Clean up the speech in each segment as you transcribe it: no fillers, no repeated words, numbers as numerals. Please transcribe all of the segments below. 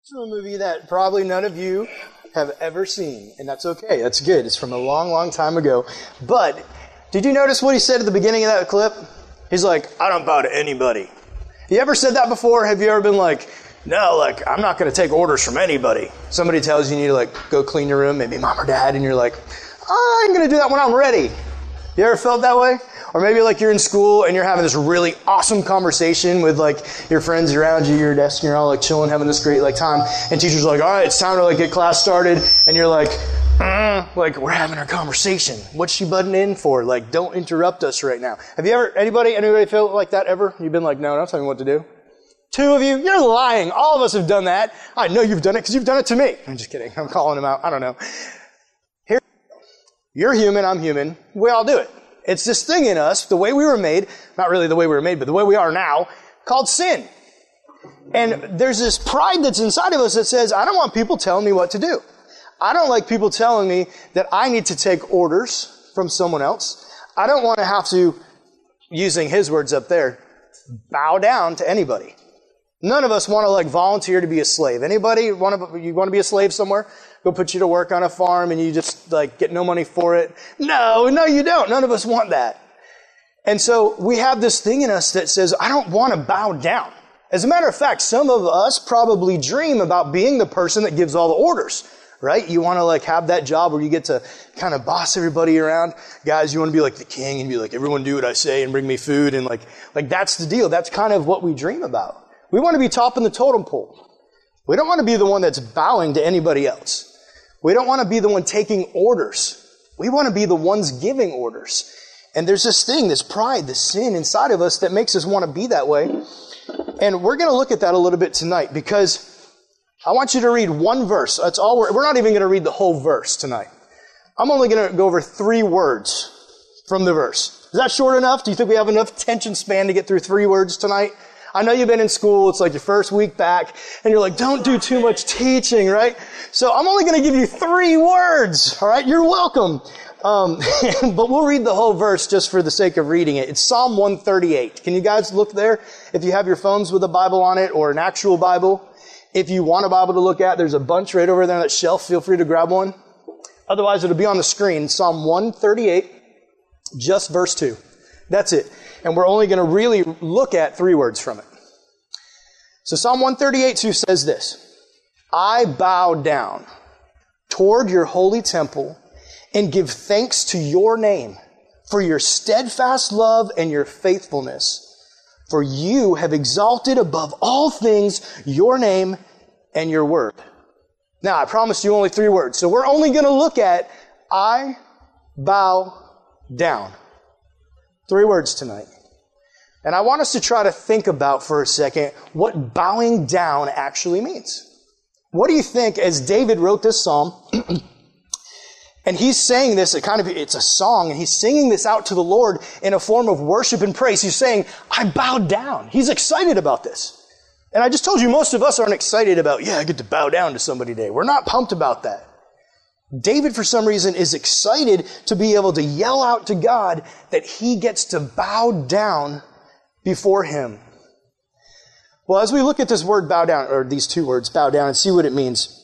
It's from a movie that probably none of you have ever seen, and that's okay. That's good. It's from a long, long time ago. But did you notice what he said at the beginning of that clip? He's like, I don't bow to anybody. You ever said that before? Have you ever been like, no, like, I'm not going to take orders from anybody. Somebody tells you need to, like, go clean your room, maybe mom or dad, and you're like, I'm going to do that when I'm ready. You ever felt that way? Or maybe like you're in school and you're having this really awesome conversation with like your friends around you, your desk, and you're all like chilling, having this great like time. And teacher's like, all right, it's time to like get class started. And you're like, we're having our conversation. What's she butting in for? Like, don't interrupt us right now. Have you ever, anybody feel like that ever? You've been like, no, don't tell me what to do. Two of you, you're lying. All of us have done that. I know you've done it because you've done it to me. I'm just kidding. I'm calling them out. I don't know. Here, you're human. I'm human. We all do it. It's this thing in us, the way we were made, not really the way we were made, but the way we are now, called sin. And there's this pride that's inside of us that says, I don't want people telling me what to do. I don't like people telling me that I need to take orders from someone else. I don't want to have to, using his words up there, bow down to anybody. None of us want to like volunteer to be a slave. Anybody you want to be a slave somewhere? Go put you to work on a farm and you just like get no money for it? No, you don't. None of us want that. And so we have this thing in us that says, I don't want to bow down. As a matter of fact, some of us probably dream about being the person that gives all the orders, right? You want to like have that job where you get to kind of boss everybody around. Guys, you want to be like the king and be like, everyone do what I say and bring me food. And like that's the deal. That's kind of what we dream about. We want to be top in the totem pole. We don't want to be the one that's bowing to anybody else. We don't want to be the one taking orders. We want to be the ones giving orders. And there's this thing, this pride, this sin inside of us that makes us want to be that way. And we're going to look at that a little bit tonight because I want you to read one verse. That's all we're not even going to read the whole verse tonight. I'm only going to go over 3 words from the verse. Is that short enough? Do you think we have enough attention span to get through 3 words tonight? I know you've been in school. It's like your first week back and you're like, don't do too much teaching, right? So I'm only going to give you 3 words. All right. You're welcome. But we'll read the whole verse just for the sake of reading it. It's Psalm 138. Can you guys look there? If you have your phones with a Bible on it or an actual Bible, if you want a Bible to look at, there's a bunch right over there on that shelf. Feel free to grab one. Otherwise, it'll be on the screen. Psalm 138, just verse 2. That's it. And we're only going to really look at 3 words from it. So Psalm 138:2 says this, I bow down toward your holy temple and give thanks to your name for your steadfast love and your faithfulness. For you have exalted above all things your name and your word. Now, I promised you only 3 words. So we're only going to look at I bow down. 3 words tonight. And I want us to try to think about for a second what bowing down actually means. What do you think as David wrote this psalm, and he's saying this, it's a song, and he's singing this out to the Lord in a form of worship and praise. He's saying, I bow down. He's excited about this. And I just told you most of us aren't excited about, I get to bow down to somebody today. We're not pumped about that. David, for some reason, is excited to be able to yell out to God that he gets to bow down before him. Well, as we look at this word bow down, or these 2 words, bow down, and see what it means,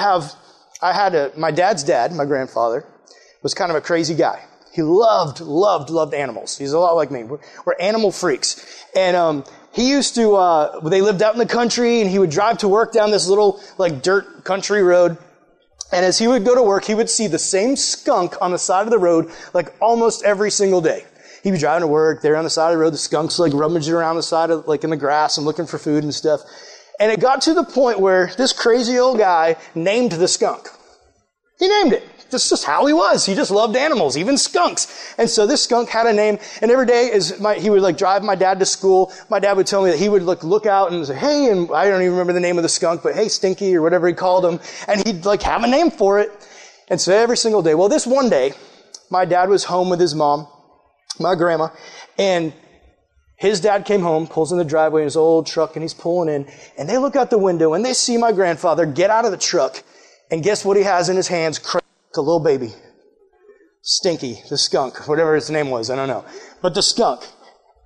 my dad's dad, my grandfather, was kind of a crazy guy. He loved animals. He's a lot like me. We're animal freaks. And he used to, they lived out in the country, and he would drive to work down this little, like, dirt country road. And as he would go to work, he would see the same skunk on the side of the road, like, almost every single day. He'd be driving to work, there on the side of the road, the skunk's like rummaging around the side of, like in the grass and looking for food and stuff. And it got to the point where this crazy old guy named the skunk. He named it. That's just how he was. He just loved animals, even skunks. And so this skunk had a name, and every day he would like drive my dad to school. My dad would tell me that he would look out and say, hey, and I don't even remember the name of the skunk, but hey, Stinky, or whatever he called him. And he'd like have a name for it. And so every single day, well, this one day, my dad was home with his mom, my grandma, and his dad came home, pulls in the driveway in his old truck, and he's pulling in, and they look out the window, and they see my grandfather get out of the truck, and guess what he has in his hands? A little baby. Stinky, the skunk, whatever his name was, I don't know. But the skunk.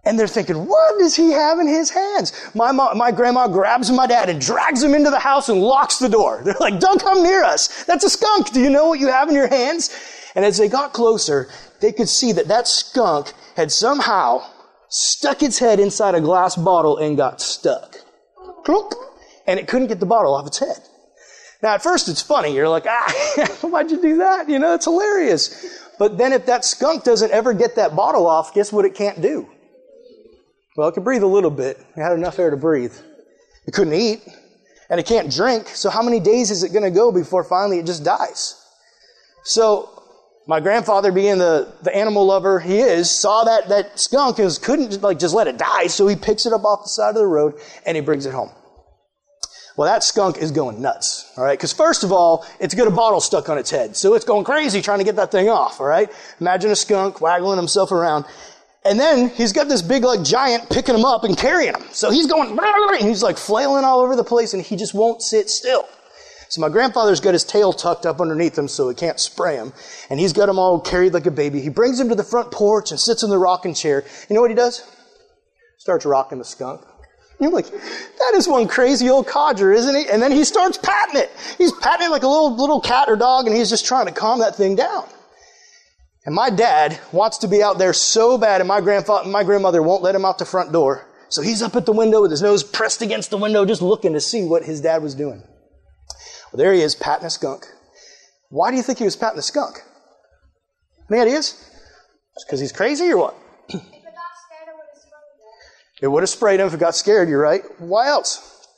And they're thinking, what does he have in his hands? My grandma grabs my dad and drags him into the house and locks the door. They're like, don't come near us. That's a skunk. Do you know what you have in your hands? And as they got closer, they could see that skunk had somehow stuck its head inside a glass bottle and got stuck. Clunk. And it couldn't get the bottle off its head. Now, at first, it's funny. You're like, why'd you do that? It's hilarious. But then if that skunk doesn't ever get that bottle off, guess what it can't do? Well, it could breathe a little bit. It had enough air to breathe. It couldn't eat, and it can't drink. So how many days is it going to go before finally it just dies? So my grandfather, being the animal lover he is, saw that skunk and couldn't just let it die. So he picks it up off the side of the road and he brings it home. Well, that skunk is going nuts, all right? Because first of all, it's got a bottle stuck on its head. So it's going crazy trying to get that thing off, all right? Imagine a skunk waggling himself around. And then he's got this big giant picking him up and carrying him. So he's going, and he's flailing all over the place and he just won't sit still. So my grandfather's got his tail tucked up underneath him so it can't spray him. And he's got him all carried like a baby. He brings him to the front porch and sits in the rocking chair. You know what he does? Starts rocking the skunk. You're like, that is one crazy old codger, isn't he? And then he starts patting it. He's patting it like a little cat or dog, and he's just trying to calm that thing down. And my dad wants to be out there so bad, and my grandmother won't let him out the front door. So he's up at the window with his nose pressed against the window, just looking to see what his dad was doing. Well, there he is, patting a skunk. Why do you think he was patting a skunk? Any ideas? Just because he's crazy or what? If it got scared, it would have sprayed him. It would have sprayed him if it got scared, you're right. Why else?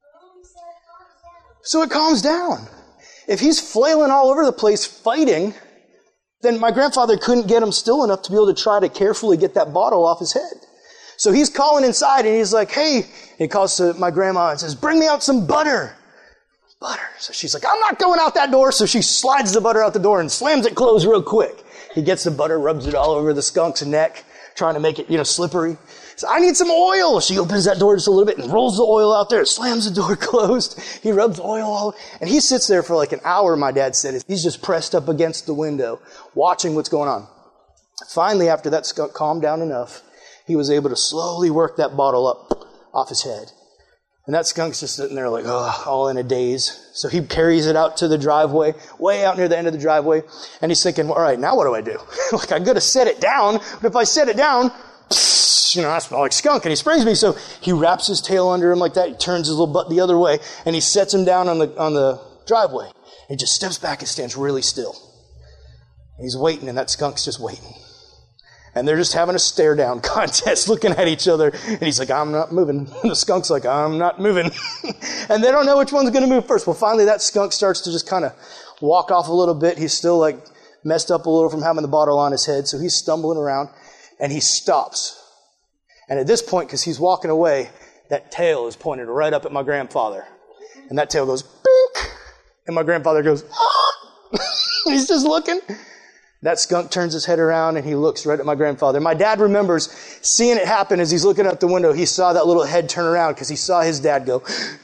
So it calms down. If he's flailing all over the place fighting, then my grandfather couldn't get him still enough to be able to try to carefully get that bottle off his head. So he's calling inside and he's like, hey, he calls to my grandma and says, bring me out some butter. Butter. So she's like, I'm not going out that door. So she slides the butter out the door and slams it closed real quick. He gets the butter, rubs it all over the skunk's neck, trying to make it, slippery. So I need some oil. She opens that door just a little bit and rolls the oil out there, slams the door closed. He rubs oil all, and he sits there for like an hour, my dad said. He's just pressed up against the window, watching what's going on. Finally, after that skunk calmed down enough, he was able to slowly work that bottle up off his head. And that skunk's just sitting there like, all in a daze. So he carries it out to the driveway, way out near the end of the driveway. And he's thinking, all right, now what do I do? I'm going to set it down. But if I set it down, I smell like skunk. And he sprays me. So he wraps his tail under him like that. He turns his little butt the other way. And he sets him down on the driveway. He just steps back and stands really still. And he's waiting, and that skunk's just waiting. And they're just having a stare down contest, looking at each other. And he's like, I'm not moving. And the skunk's like, I'm not moving. And they don't know which one's going to move first. Well, finally that skunk starts to just kind of walk off a little bit. He's still messed up a little from having the bottle on his head. So he's stumbling around and he stops. And at this point, because he's walking away, that tail is pointed right up at my grandfather. And that tail goes, bink. And my grandfather goes, ah. He's just looking. That skunk turns his head around and he looks right at my grandfather. My dad remembers seeing it happen as he's looking out the window. He saw that little head turn around because he saw his dad go,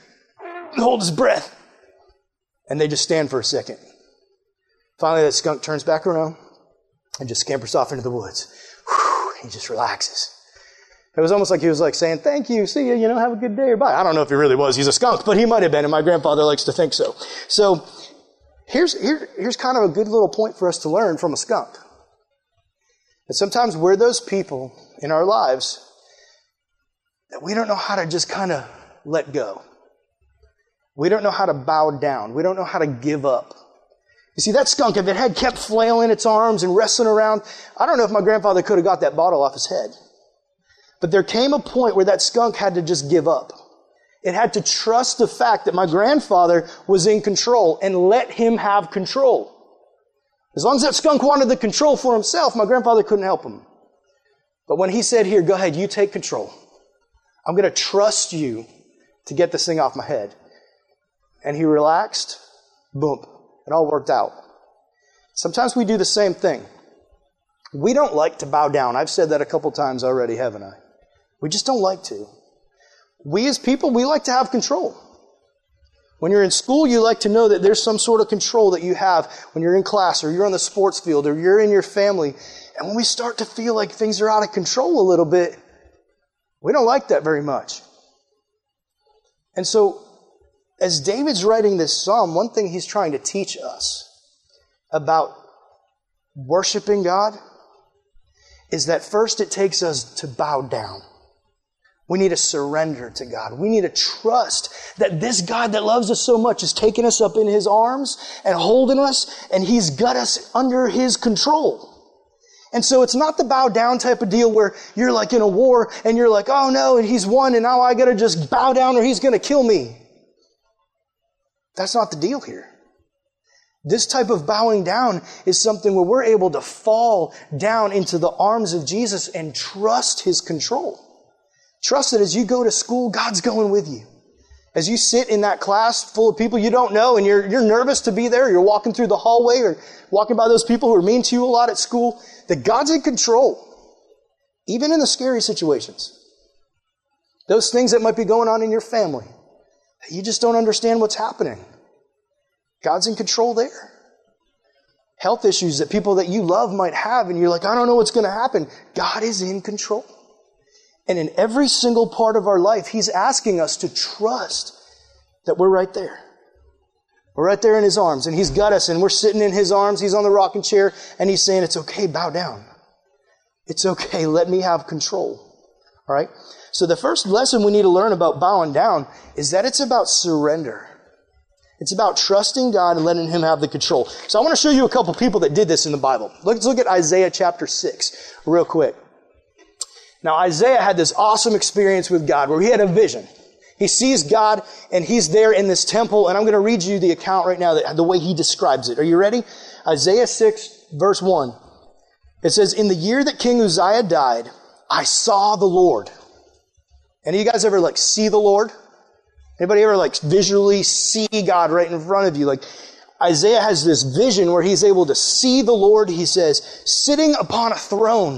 hold his breath. And they just stand for a second. Finally, that skunk turns back around and just scampers off into the woods. He just relaxes. It was almost like he was saying, thank you, see you, have a good day, or bye. I don't know if he really was. He's a skunk, but he might have been, and my grandfather likes to think so. So, Here's kind of a good little point for us to learn from a skunk. That sometimes we're those people in our lives that we don't know how to just kind of let go. We don't know how to bow down. We don't know how to give up. You see, that skunk, if it had kept flailing its arms and wrestling around, I don't know if my grandfather could have got that bottle off his head. But there came a point where that skunk had to just give up. It had to trust the fact that my grandfather was in control and let him have control. As long as that skunk wanted the control for himself, my grandfather couldn't help him. But when he said, here, go ahead, you take control. I'm going to trust you to get this thing off my head. And he relaxed. Boom. It all worked out. Sometimes we do the same thing. We don't like to bow down. I've said that a couple times already, haven't I? We just don't like to. We as people, we like to have control. When you're in school, you like to know that there's some sort of control that you have when you're in class or you're on the sports field or you're in your family. And when we start to feel like things are out of control a little bit, We don't like that very much. And so, as David's writing this psalm, one thing he's trying to teach us about worshiping God is that first it takes us to bow down. We need to surrender to God. We need to trust that this God that loves us so much is taking us up in His arms and holding us, and He's got us under His control. And so it's not the bow down type of deal where you're like in a war and you're like, oh no, and He's won and now I got to just bow down or He's going to kill me. That's not the deal here. This type of bowing down is something where we're able to fall down into the arms of Jesus and trust His control. Trust that as you go to school, God's going with you. As you sit in that class full of people you don't know and you're nervous to be there, you're walking through the hallway or walking by those people who are mean to you a lot at school, that God's in control. Even in the scary situations. Those things that might be going on in your family. You just don't understand what's happening. God's in control there. Health issues that people that you love might have and you're like, I don't know what's going to happen. God is in control. And in every single part of our life, He's asking us to trust that we're right there. We're right there in His arms and He's got us and we're sitting in His arms. He's on the rocking chair and He's saying, it's okay, bow down. It's okay, let me have control. All right? So the first lesson we need to learn about bowing down is that it's about surrender. It's about trusting God and letting Him have the control. So I want to show you a couple people that did this in the Bible. Let's look at Isaiah chapter 6 real quick. Now Isaiah had this awesome experience with God where he had a vision. He sees God and He's there in this temple, and I'm going to read you the account right now, the way he describes it. Are you ready? Isaiah 6 verse 1. It says, in the year that King Uzziah died, I saw the Lord. Any of you guys ever see the Lord? Anybody ever visually see God right in front of you? Isaiah has this vision where he's able to see the Lord, he says, sitting upon a throne.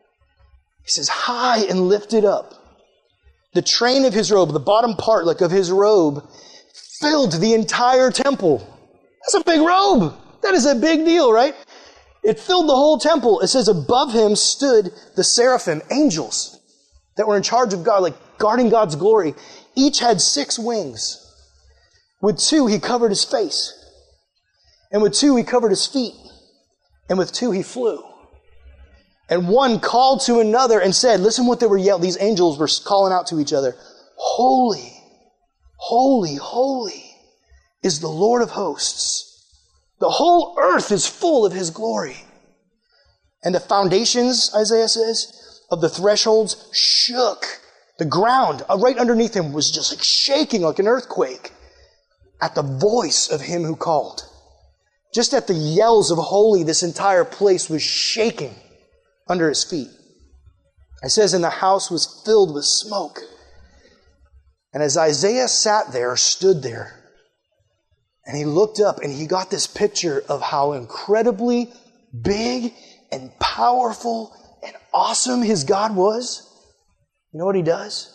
He says, high and lifted up. The train of His robe, the bottom part of His robe, filled the entire temple. That's a big robe. That is a big deal, right? It filled the whole temple. It says above Him stood the seraphim, angels that were in charge of God, guarding God's glory. Each had 6 wings. With 2, He covered His face. And with 2, He covered His feet. And with 2, He flew. And one called to another and said, listen what they were yelling. These angels were calling out to each other. Holy, holy, holy is the Lord of hosts. The whole earth is full of His glory. And the foundations, Isaiah says, of the thresholds shook. The ground right underneath Him was just shaking like an earthquake at the voice of Him who called. Just at the yells of holy, this entire place was shaking under His feet. It says, and the house was filled with smoke. And as Isaiah sat there, stood there, and he looked up and he got this picture of how incredibly big and powerful and awesome his God was. You know what he does?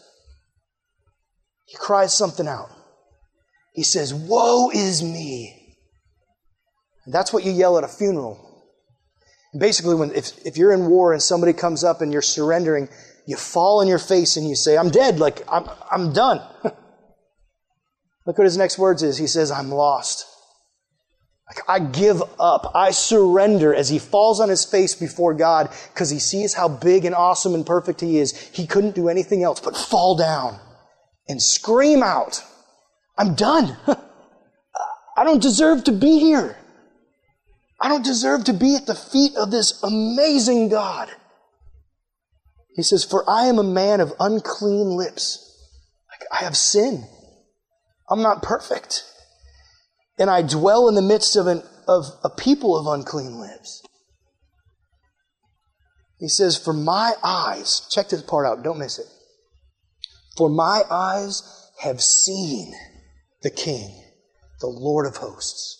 He cries something out. He says, woe is me. And that's what you yell at a funeral. Basically, if you're in war and somebody comes up and you're surrendering, you fall on your face and you say, I'm dead, I'm done. Look what his next words is. He says, I'm lost. I give up. I surrender as he falls on his face before God because he sees how big and awesome and perfect He is. He couldn't do anything else but fall down and scream out, I'm done. I don't deserve to be here. I don't deserve to be at the feet of this amazing God. He says, for I am a man of unclean lips. I have sin. I'm not perfect. And I dwell in the midst of a people of unclean lips. He says, for my eyes, check this part out, don't miss it. For my eyes have seen the King, the Lord of hosts.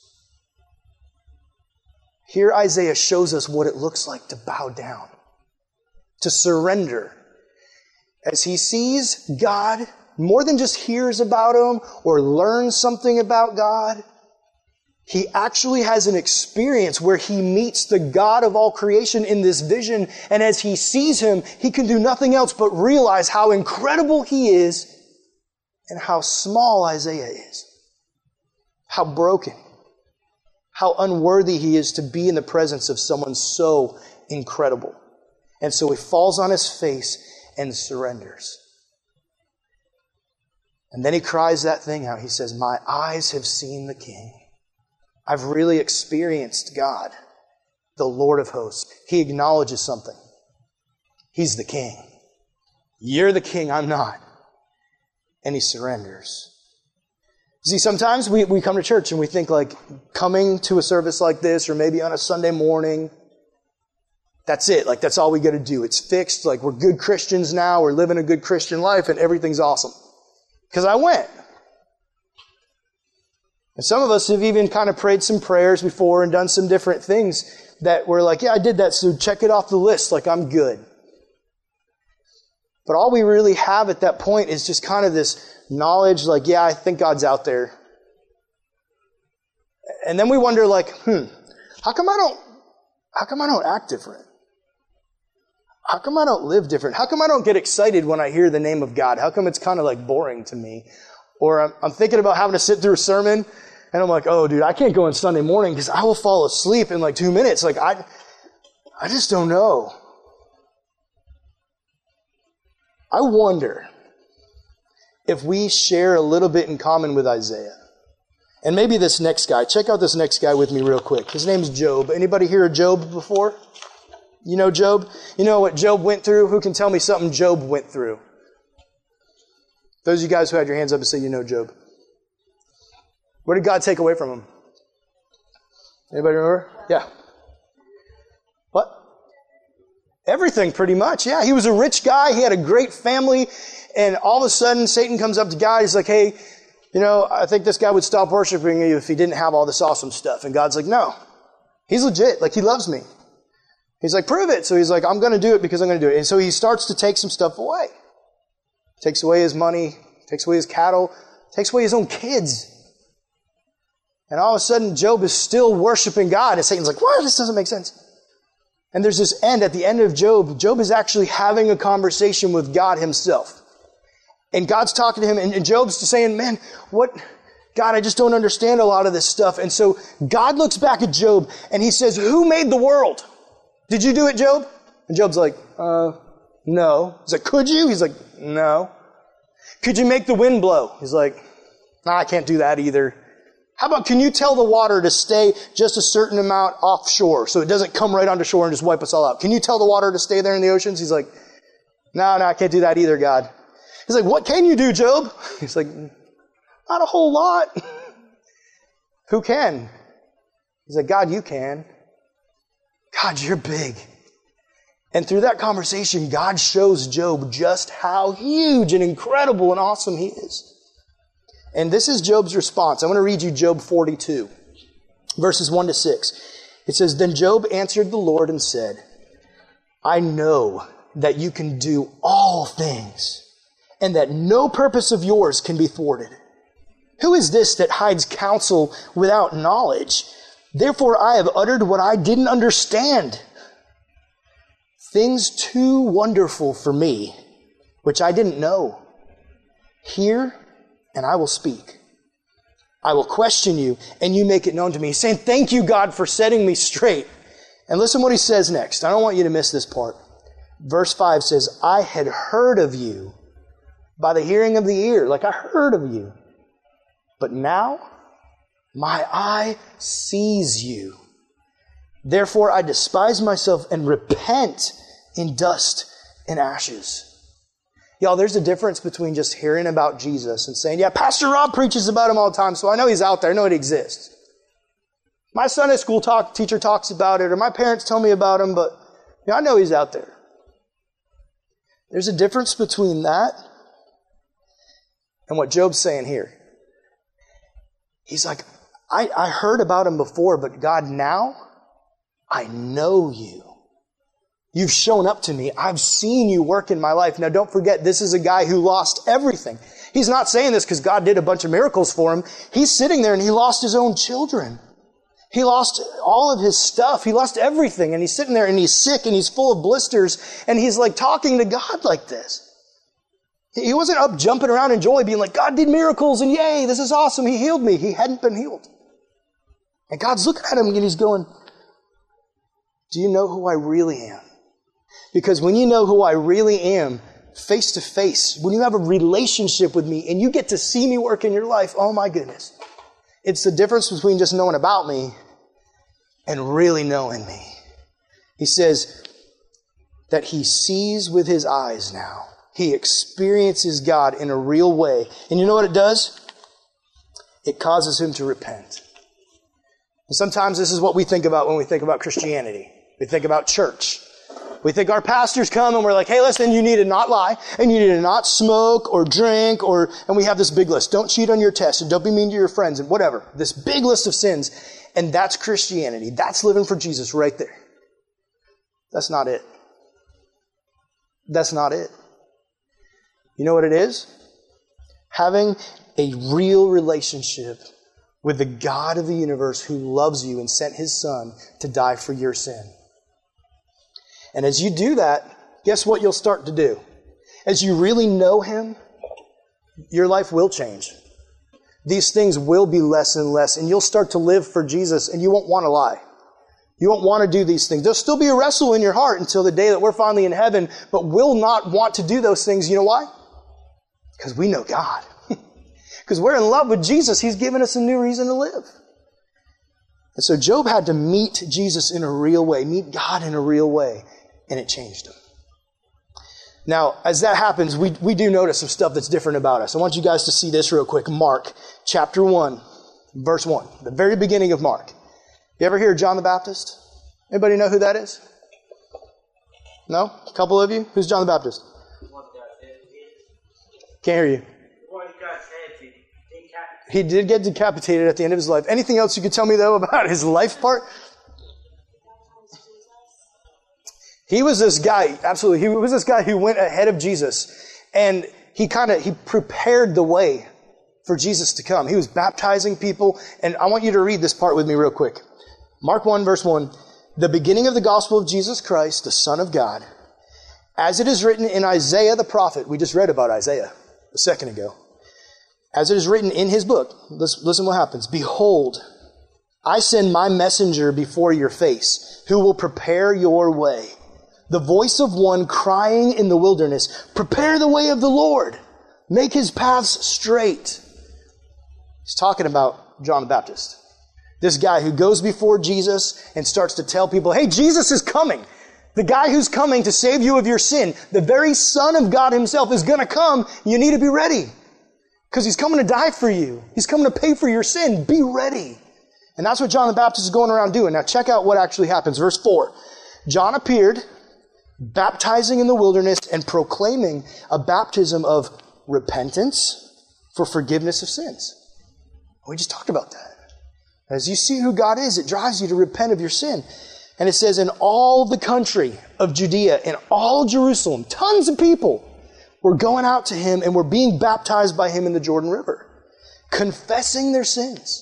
Here Isaiah shows us what it looks like to bow down, to surrender. As he sees God, more than just hears about Him or learns something about God, He actually has an experience where he meets the God of all creation in this vision. And as he sees him, he can do nothing else but realize how incredible he is and how small Isaiah is. How broken. How unworthy he is to be in the presence of someone so incredible. And so he falls on his face and surrenders. And then he cries that thing out. He says, my eyes have seen the King. I've really experienced God, the Lord of hosts. He acknowledges something. He's the King. You're the King, I'm not. And he surrenders. See, sometimes we come to church and we think like coming to a service like this or maybe on a Sunday morning, that's it. Like that's all we got to do. It's fixed. Like we're good Christians now. We're living a good Christian life and everything's awesome. Because I went. And some of us have even kind of prayed some prayers before and done some different things that we're like, yeah, I did that, so check it off the list, like I'm good. But all we really have at that point is just kind of this knowledge, like, yeah, I think God's out there. And then we wonder, like, how come I don't act different? How come I don't live different? How come I don't get excited when I hear the name of God? How come it's kind of like boring to me? Or I'm thinking about having to sit through a sermon, and I'm like, oh, dude, I can't go on Sunday morning because I will fall asleep in like 2 minutes. Like, I just don't know. I wonder if we share a little bit in common with Isaiah. And maybe this next guy. Check out this next guy with me real quick. His name's Job. Anybody hear of Job before? You know Job? You know what Job went through? Who can tell me something Job went through? Those of you guys who had your hands up and say you know Job. What did God take away from him? Anybody remember? Yeah. What? Everything, pretty much. Yeah, he was a rich guy. He had a great family. And all of a sudden, Satan comes up to God. He's like, hey, you know, I think this guy would stop worshiping you if he didn't have all this awesome stuff. And God's like, no. He's legit. Like, he loves me. He's like, prove it. So he's like, I'm going to do it because I'm going to do it. And so he starts to take some stuff away. Takes away his money, takes away his cattle, takes away his own kids. And all of a sudden, Job is still worshiping God. And Satan's like, what? This doesn't make sense. And there's this end. At the end of Job, Job is actually having a conversation with God himself. And God's talking to him, and Job's saying, man, what? God, I just don't understand a lot of this stuff. And so God looks back at Job, and he says, who made the world? Did you do it, Job? And Job's like, no. He's like, could you? He's like, no. Could you make the wind blow? He's like, nah, I can't do that either. How about, can you tell the water to stay just a certain amount offshore so it doesn't come right onto shore and just wipe us all out? Can you tell the water to stay there in the oceans? He's like, no, I can't do that either, God. He's like, what can you do, Job? He's like, not a whole lot. Who can? He's like, God, you can. God, you're big. And through that conversation, God shows Job just how huge and incredible and awesome he is. And this is Job's response. I want to read you Job 42, verses 1 to 6. It says, then Job answered the Lord and said, I know that you can do all things, and that no purpose of yours can be thwarted. Who is this that hides counsel without knowledge? Therefore I have uttered what I didn't understand. Things too wonderful for me, which I didn't know. Hear, and I will speak. I will question you, and you make it known to me. He's saying, thank you, God, for setting me straight. And listen what he says next. I don't want you to miss this part. Verse 5 says, I had heard of you by the hearing of the ear. Like I heard of you. But now my eye sees you. Therefore I despise myself and repent in dust and ashes. Y'all, there's a difference between just hearing about Jesus and saying, yeah, Pastor Rob preaches about him all the time, so I know he's out there. I know he exists. My Sunday school teacher talks about it, or my parents tell me about him, but I know he's out there. There's a difference between that and what Job's saying here. He's like, I heard about him before, but God, now I know you. You've shown up to me. I've seen you work in my life. Now don't forget, this is a guy who lost everything. He's not saying this because God did a bunch of miracles for him. He's sitting there and he lost his own children. He lost all of his stuff. He lost everything. And he's sitting there and he's sick and he's full of blisters. And he's like talking to God like this. He wasn't up jumping around in joy being like, God did miracles and yay, this is awesome. He healed me. He hadn't been healed. And God's looking at him and he's going, do you know who I really am? Because when you know who I really am, face to face, when you have a relationship with me and you get to see me work in your life, oh my goodness. It's the difference between just knowing about me and really knowing me. He says that he sees with his eyes now. He experiences God in a real way. And you know what it does? It causes him to repent. And sometimes this is what we think about when we think about Christianity. We think about church. We think our pastors come and we're like, hey, listen, you need to not lie, and you need to not smoke or drink, and we have this big list. Don't cheat on your test, and don't be mean to your friends, and whatever. This big list of sins. And that's Christianity. That's living for Jesus right there. That's not it. That's not it. You know what it is? Having a real relationship with the God of the universe who loves you and sent his son to die for your sin. And as you do that, guess what you'll start to do? As you really know him, your life will change. These things will be less and less, and you'll start to live for Jesus, and you won't want to lie. You won't want to do these things. There'll still be a wrestle in your heart until the day that we're finally in heaven, but we'll not want to do those things. You know why? Because we know God. Because we're in love with Jesus. He's given us a new reason to live. And so Job had to meet Jesus in a real way, meet God in a real way, and it changed him. Now, as that happens, we do notice some stuff that's different about us. I want you guys to see this real quick. Mark chapter 1, verse 1, the very beginning of Mark. You ever hear of John the Baptist? Anybody know who that is? No? A couple of you? Who's John the Baptist? Can't hear you. He did get decapitated at the end of his life. Anything else you could tell me, though, about his life part? He was this guy, absolutely. He was this guy who went ahead of Jesus. And he prepared the way for Jesus to come. He was baptizing people. And I want you to read this part with me real quick. Mark 1, verse 1. The beginning of the gospel of Jesus Christ, the Son of God, as it is written in Isaiah the prophet. We just read about Isaiah a second ago. As it is written in his book, listen what happens. Behold, I send my messenger before your face, who will prepare your way. The voice of one crying in the wilderness, prepare the way of the Lord. Make his paths straight. He's talking about John the Baptist. This guy who goes before Jesus and starts to tell people, hey, Jesus is coming. The guy who's coming to save you of your sin, the very Son of God himself is going to come. You need to be ready. Because he's coming to die for you. He's coming to pay for your sin. Be ready. And that's what John the Baptist is going around doing. Now check out what actually happens. Verse 4. John appeared, baptizing in the wilderness and proclaiming a baptism of repentance for forgiveness of sins. We just talked about that. As you see who God is, it drives you to repent of your sin. And it says, in all the country of Judea, in all Jerusalem, tons of people were going out to him and were being baptized by him in the Jordan River, confessing their sins.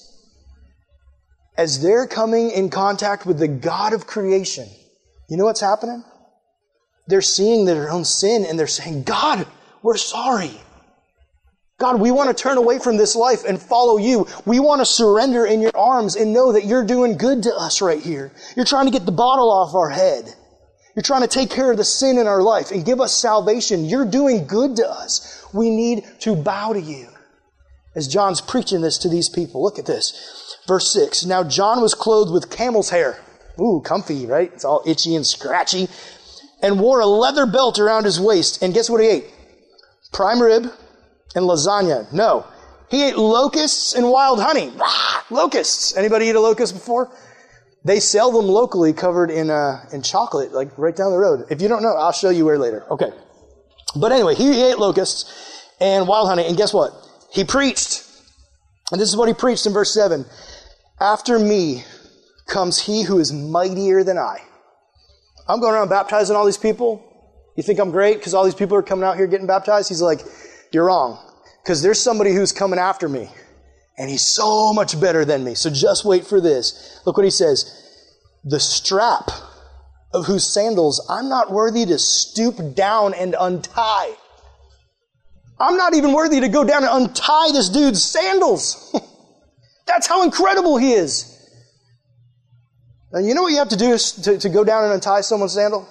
As they're coming in contact with the God of creation, you know what's happening? They're seeing their own sin and they're saying, God, we're sorry. God, we want to turn away from this life and follow you. We want to surrender in your arms and know that you're doing good to us right here. You're trying to get the bottle off our head. You're trying to take care of the sin in our life and give us salvation. You're doing good to us. We need to bow to you. As John's preaching this to these people, look at this. Verse 6, now John was clothed with camel's hair. Ooh, comfy, right? It's all itchy and scratchy. And wore a leather belt around his waist. And guess what he ate? Prime rib and lasagna. No. He ate locusts and wild honey. Rah, locusts. Anybody eat a locust before? They sell them locally covered in chocolate, like right down the road. If you don't know, I'll show you where later. Okay. But anyway, he ate locusts and wild honey. And guess what? He preached. And this is what he preached in verse 7. After me comes he who is mightier than I. I'm going around baptizing all these people. You think I'm great because all these people are coming out here getting baptized? He's like, you're wrong. Because there's somebody who's coming after me. And he's so much better than me. So just wait for this. Look what he says. The strap of whose sandals I'm not worthy to stoop down and untie. I'm not even worthy to go down and untie this dude's sandals. That's how incredible he is. And you know what you have to do to go down and untie someone's sandal?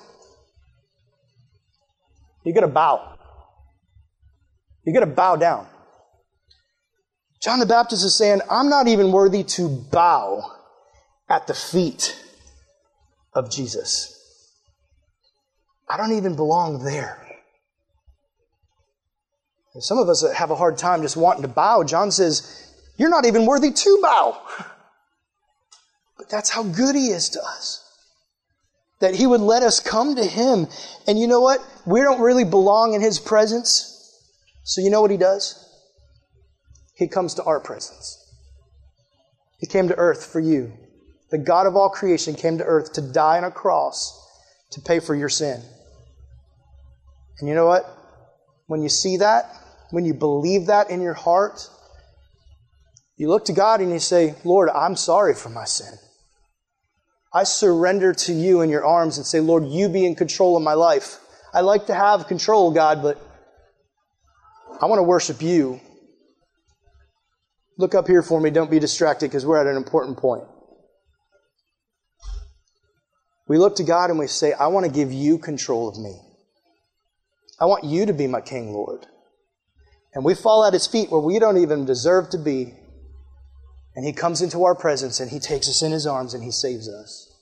You got to bow. You got to bow down. John the Baptist is saying, I'm not even worthy to bow at the feet of Jesus. I don't even belong there. And some of us have a hard time just wanting to bow. John says, you're not even worthy to bow. But that's how good he is to us. That he would let us come to him. And you know what? We don't really belong in his presence. So you know what he does? He comes to our presence. He came to earth for you. The God of all creation came to earth to die on a cross to pay for your sin. And you know what? When you see that, when you believe that in your heart, you look to God and you say, Lord, I'm sorry for my sin. I surrender to you in your arms and say, Lord, you be in control of my life. I like to have control, God, but I want to worship you. Look up here for me. Don't be distracted because we're at an important point. We look to God and we say, I want to give you control of me. I want you to be my King, Lord. And we fall at his feet where we don't even deserve to be. And he comes into our presence and he takes us in his arms and he saves us.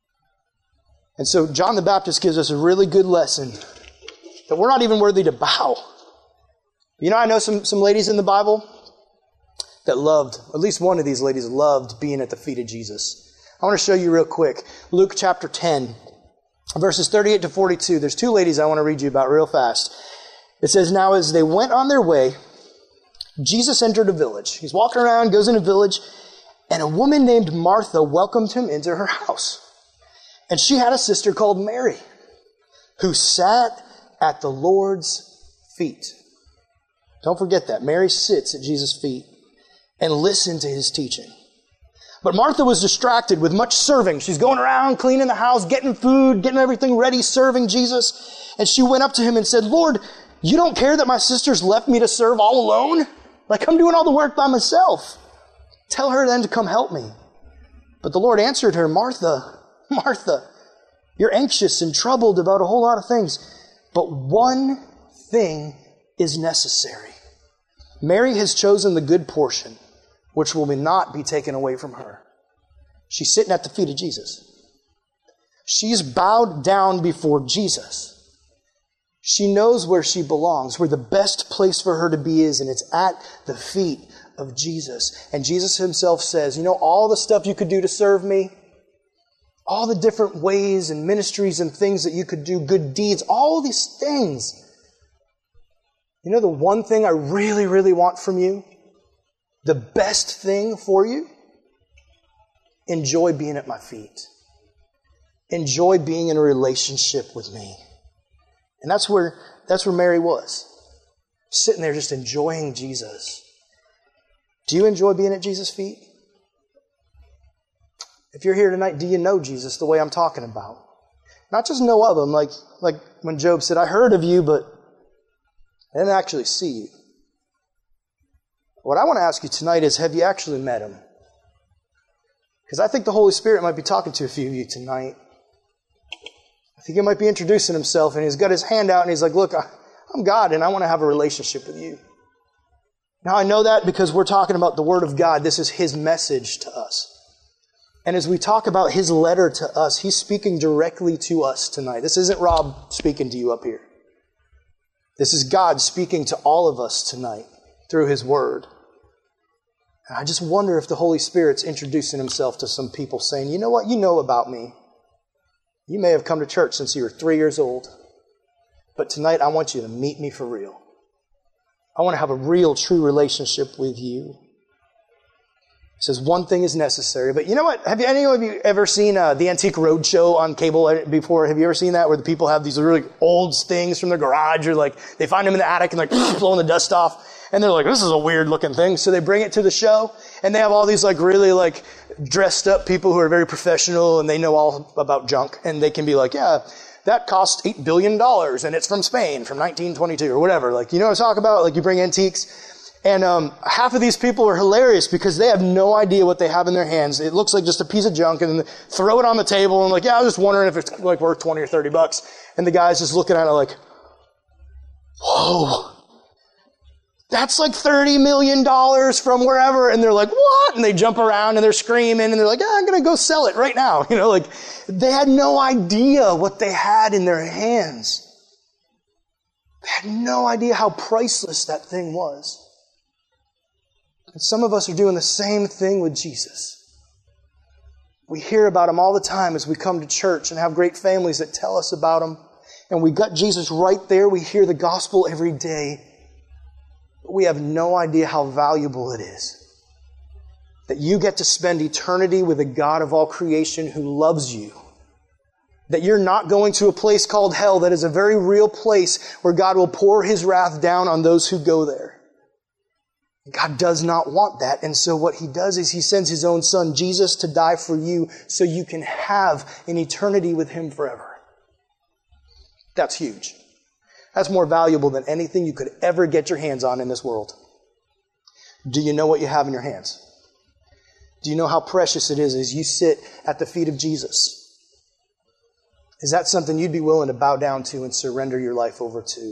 And so John the Baptist gives us a really good lesson that we're not even worthy to bow. You know, I know some ladies in the Bible that loved, at least one of these ladies loved being at the feet of Jesus. I want to show you real quick. Luke chapter 10, verses 38 to 42. There's two ladies I want to read you about real fast. It says, now as they went on their way, Jesus entered a village. He's walking around, goes in a village, and a woman named Martha welcomed him into her house. And she had a sister called Mary, who sat at the Lord's feet. Don't forget that. Mary sits at Jesus' feet and listened to his teaching. But Martha was distracted with much serving. She's going around, cleaning the house, getting food, getting everything ready, serving Jesus. And she went up to him and said, Lord, you don't care that my sister's left me to serve all alone? Like I'm doing all the work by myself. Tell her then to come help me. But the Lord answered her, Martha, Martha, you're anxious and troubled about a whole lot of things. But one thing is necessary. Mary has chosen the good portion, which will not be taken away from her. She's sitting at the feet of Jesus. She's bowed down before Jesus. She knows where she belongs, where the best place for her to be is, and it's at the feet of Jesus. And Jesus himself says, you know, all the stuff you could do to serve me, all the different ways and ministries and things that you could do, good deeds, all these things. You know the one thing I really, really want from you? The best thing for you? Enjoy being at my feet. Enjoy being in a relationship with me. And that's where Mary was. Sitting there just enjoying Jesus. Do you enjoy being at Jesus' feet? If you're here tonight, do you know Jesus the way I'm talking about? Not just know of him, like when Job said, I heard of you, but I didn't actually see you. What I want to ask you tonight is, have you actually met him? Because I think the Holy Spirit might be talking to a few of you tonight. I think he might be introducing himself, and he's got his hand out, and he's like, look, I'm God, and I want to have a relationship with you. Now, I know that because we're talking about the Word of God. This is his message to us. And as we talk about his letter to us, he's speaking directly to us tonight. This isn't Rob speaking to you up here. This is God speaking to all of us tonight through his Word. And I just wonder if the Holy Spirit's introducing himself to some people saying, you know what, you know about me. You may have come to church since you were 3 years old. But tonight I want you to meet me for real. I want to have a real, true relationship with you. It says one thing is necessary. But you know what? Have any of you ever seen the Antique Roadshow on cable before? Have you ever seen that where the people have these really old things from their garage or like they find them in the attic and like blowing the dust off? And they're like, this is a weird looking thing. So they bring it to the show, and they have all these like really like dressed up people who are very professional, and they know all about junk. And they can be like, yeah, that cost $8 billion, and it's from Spain from 1922 or whatever. Like, you know what I'm talking about? Like, you bring antiques. And half of these people are hilarious because they have no idea what they have in their hands. It looks like just a piece of junk, and then throw it on the table, and like, yeah, I was just wondering if it's like worth 20 or 30 bucks. And the guy's just looking at it like, whoa, that's like $30 million from wherever. And they're like, what? And they jump around and they're screaming and they're like, I'm going to go sell it right now. You know, like they had no idea what they had in their hands. They had no idea how priceless that thing was. And some of us are doing the same thing with Jesus. We hear about him all the time as we come to church and have great families that tell us about him. And we got Jesus right there. We hear the gospel every day. But we have no idea how valuable it is. That you get to spend eternity with a God of all creation who loves you. That you're not going to a place called hell that is a very real place where God will pour his wrath down on those who go there. God does not want that. And so what he does is he sends his own son, Jesus, to die for you so you can have an eternity with him forever. That's huge. That's more valuable than anything you could ever get your hands on in this world. Do you know what you have in your hands? Do you know how precious it is as you sit at the feet of Jesus? Is that something you'd be willing to bow down to and surrender your life over to?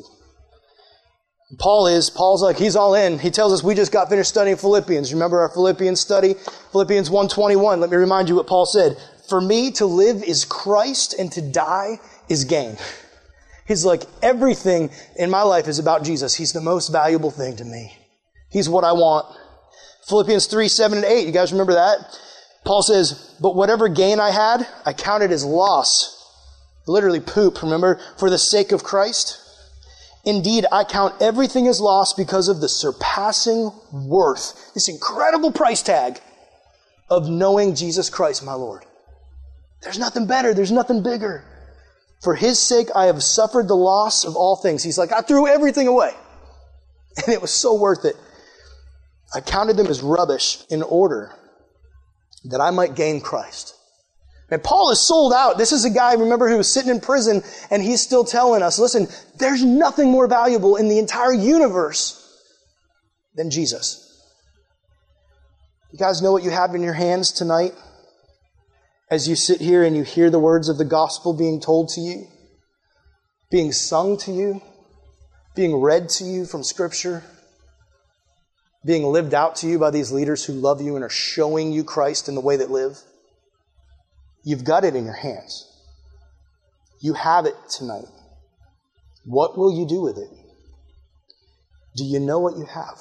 Paul's like, he's all in. He tells us we just got finished studying Philippians. Remember our Philippians study? Philippians 1:21. Let me remind you what Paul said. For me to live is Christ and to die is gain. He's like, everything in my life is about Jesus. He's the most valuable thing to me. He's what I want. Philippians 3:7-8. You guys remember that? Paul says, but whatever gain I had, I counted as loss. Literally poop, remember? For the sake of Christ. Indeed, I count everything as loss because of the surpassing worth, this incredible price tag of knowing Jesus Christ, my Lord. There's nothing better. There's nothing bigger. For his sake, I have suffered the loss of all things. He's like, I threw everything away. And it was so worth it. I counted them as rubbish in order that I might gain Christ. And Paul is sold out. This is a guy, remember, who was sitting in prison, and he's still telling us, listen, there's nothing more valuable in the entire universe than Jesus. You guys know what you have in your hands tonight? As you sit here and you hear the words of the gospel being told to you, being sung to you, being read to you from Scripture, being lived out to you by these leaders who love you and are showing you Christ in the way that live. You've got it in your hands. You have it tonight. What will you do with it? Do you know what you have?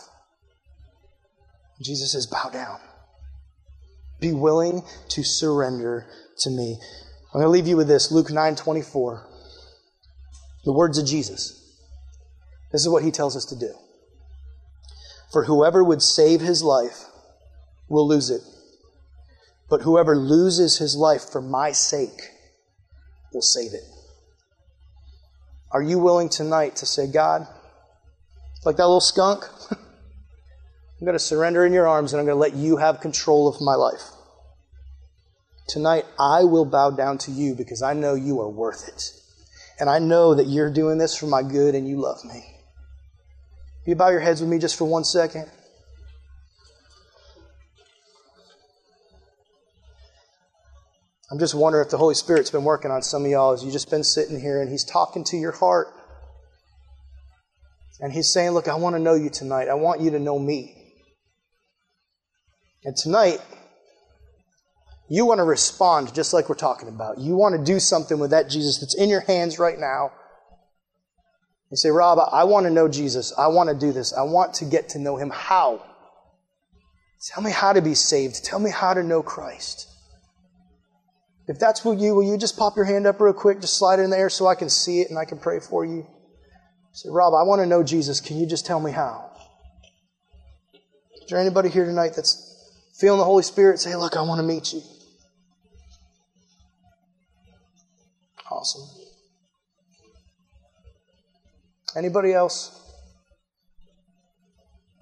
Jesus says, bow down. Be willing to surrender to me. I'm going to leave you with this. Luke 9:24. The words of Jesus. This is what he tells us to do. For whoever would save his life will lose it. But whoever loses his life for my sake will save it. Are you willing tonight to say, God, like that little skunk, I'm going to surrender in your arms and I'm going to let you have control of my life. Tonight, I will bow down to you because I know you are worth it. And I know that you're doing this for my good and you love me. Will you bow your heads with me just for 1 second? I'm just wondering if the Holy Spirit's been working on some of y'all as you've just been sitting here and he's talking to your heart. And he's saying, look, I want to know you tonight. I want you to know me. And tonight, you want to respond just like we're talking about. You want to do something with that Jesus that's in your hands right now. You say, Rob, I want to know Jesus. I want to do this. I want to get to know him. How? Tell me how to be saved. Tell me how to know Christ. If that's what will you just pop your hand up real quick, just slide it in the air so I can see it and I can pray for you. Say, Rob, I want to know Jesus. Can you just tell me how? Is there anybody here tonight that's feeling the Holy Spirit say, look, I want to meet you? Awesome. Anybody else?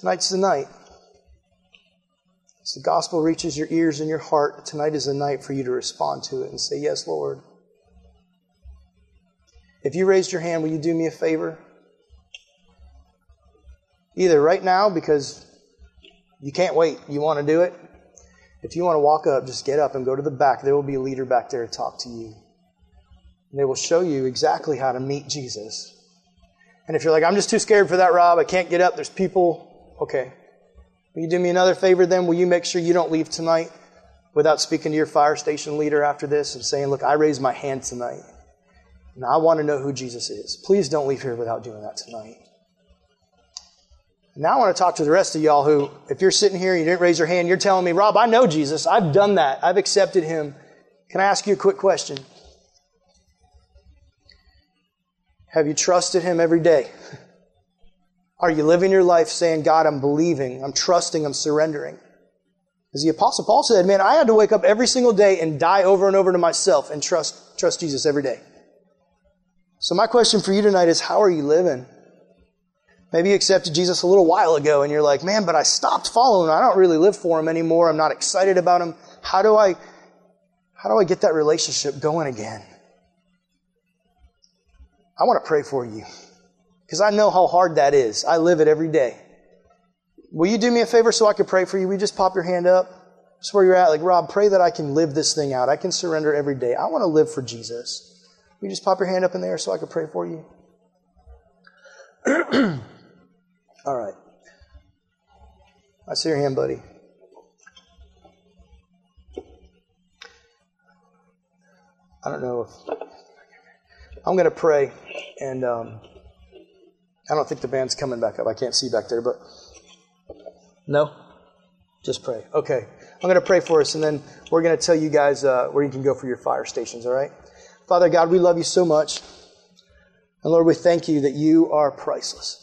Tonight's the night. As the gospel reaches your ears and your heart, tonight is the night for you to respond to it and say, yes, Lord. If you raised your hand, will you do me a favor? Either right now, because you can't wait, you want to do it. If you want to walk up, just get up and go to the back. There will be a leader back there to talk to you. And they will show you exactly how to meet Jesus. And if you're like, I'm just too scared for that, Rob, I can't get up, there's people. Okay. Will you do me another favor then? Will you make sure you don't leave tonight without speaking to your fire station leader after this and saying, look, I raised my hand tonight. And I want to know who Jesus is. Please don't leave here without doing that tonight. Now I want to talk to the rest of y'all who, if you're sitting here and you didn't raise your hand, you're telling me, Rob, I know Jesus. I've done that. I've accepted Him. Can I ask you a quick question? Have you trusted Him every day? Are you living your life saying, God, I'm believing, I'm trusting, I'm surrendering? As the Apostle Paul said, man, I had to wake up every single day and die over and over to myself and trust Jesus every day. So my question for you tonight is, how are you living? Maybe you accepted Jesus a little while ago and you're like, man, but I stopped following Him. I don't really live for Him anymore. I'm not excited about Him. How do I get that relationship going again? I want to pray for you because I know how hard that is. I live it every day. Will you do me a favor so I can pray for you? Will you just pop your hand up? Just where you're at. Like, Rob, pray that I can live this thing out. I can surrender every day. I want to live for Jesus. Will you just pop your hand up in there so I can pray for you? All right. I see your hand, buddy. I don't know if... I'm going to pray, and I don't think the band's coming back up. I can't see back there, but... No? Just pray. Okay. I'm going to pray for us, and then we're going to tell you guys where you can go for your fire stations, all right? Father God, we love you so much. And Lord, we thank you that you are priceless.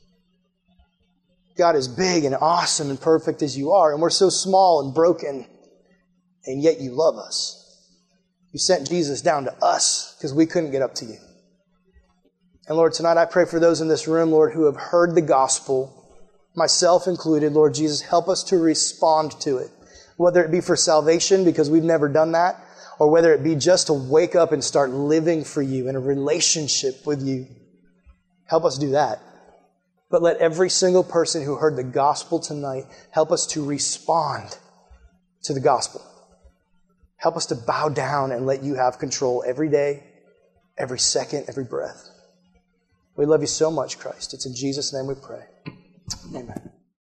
God, as big and awesome and perfect as you are, and we're so small and broken, and yet you love us. You sent Jesus down to us because we couldn't get up to you. And Lord, tonight I pray for those in this room, Lord, who have heard the gospel, myself included. Lord Jesus, help us to respond to it. Whether it be for salvation, because we've never done that, or whether it be just to wake up and start living for you in a relationship with you. Help us do that. But let every single person who heard the gospel tonight help us to respond to the gospel. Help us to bow down and let you have control every day, every second, every breath. We love you so much, Christ. It's in Jesus' name we pray. Amen.